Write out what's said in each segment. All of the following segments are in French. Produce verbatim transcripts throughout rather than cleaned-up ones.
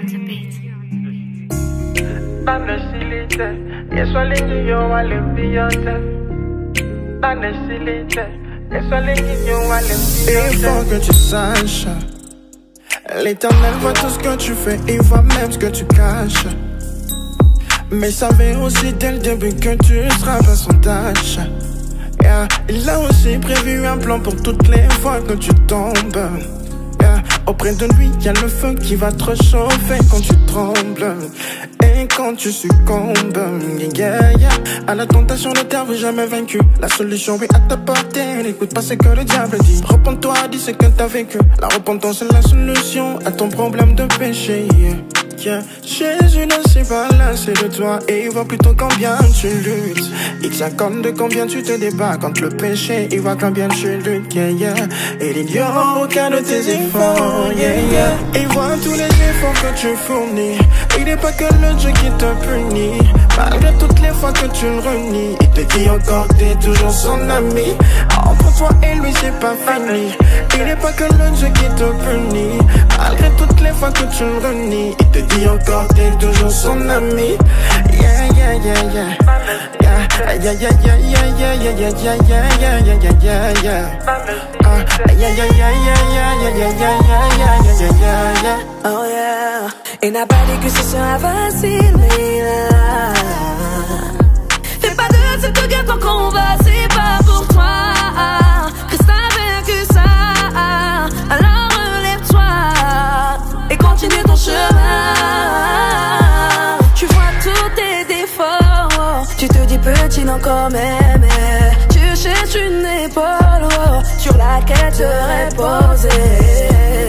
Il faut que tu saches, l'Éternel voit tout ce que tu fais, il voit même ce que tu caches. Mais savait aussi dès le début que tu seras pas son tâche. Yeah. Il a aussi prévu un plan pour toutes les fois que tu tombes. Yeah. Auprès de lui, y a le feu qui va te réchauffer quand tu trembles. Et quand tu succombes, yeah, yeah. À la tentation, le diable n'est jamais vaincu. La solution est à ta portée, n'écoute pas ce que le diable dit. Repends-toi, dis ce que t'as vécu. La repentance est la solution à ton problème de péché, yeah. Yeah. Jésus ne s'est pas lassé de toi et il voit plutôt combien tu luttes. Il tient compte de combien tu te débats contre le péché, il voit combien tu luttes, yeah, yeah. Et il ignore aucun de tes efforts, yeah, yeah. Il voit tous les efforts que tu fournis. Il n'est pas que le Dieu qui te punit. Malgré toutes les fois que tu le renies, il te dit encore que t'es toujours son ami. Entre toi et lui c'est pas fini. Il n'est pas que le Dieu qui te punit. Malgré toutes les fois que tu le renies, il te dit encore que t'es toujours son ami. Yeah, yeah, yeah, yeah. Yeah, yeah, yeah, yeah, yeah, yeah, yeah, yeah, yeah, yeah, yeah, yeah, yeah, yeah. Ah, yeah, yeah, yeah, yeah, yeah, yeah, yeah, yeah, yeah, yeah, yeah, yeah, yeah. Oh yeah. Il n'a pas dit que ce sera facile, là. Fais pas de cette guerre ton combat, c'est pas pour toi. Reste avec ça, alors relève-toi et continue ton chemin. Tu vois tous tes défauts, tu te dis petit non quand même. Tu cherches une épaule sur laquelle te reposer.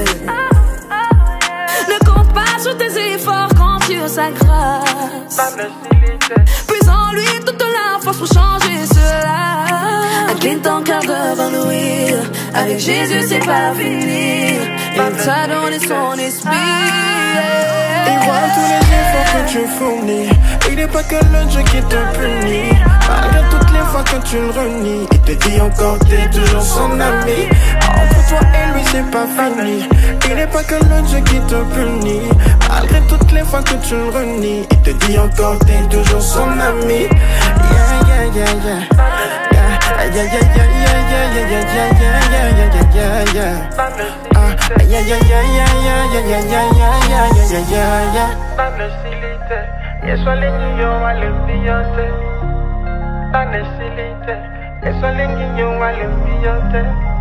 Ne compte pas sur tes efforts quand Dieu sa grâce. Puis en lui toute la force pour changer cela. Incline ton cœur devant lui. Avec Jésus c'est pas fini. Il t'a donné son esprit. Il voit tous les efforts que tu fournis. Il n'est pas que le Dieu qui te punit. Malgré toutes les fois que tu le renies, il te dit encore que t'es toujours son ami. Entre toi et lui c'est pas fini. Il n'est pas que le Dieu qui te punit. Malgré toutes les fois que tu le renies, il te dit encore que t'es toujours son ami. Yeah, yeah, yeah, yeah. Yeah, yeah, yeah, yeah, yeah, yeah, yeah, yeah, yeah, yeah, yeah, yeah. Ah, yeah, yeah, yeah, yeah, yeah, yeah, yeah, yeah, yeah, yeah, yeah, yeah. Yesu alingiyo alimbiyote. Anesilite. Yesu alingiyo alimbiyote.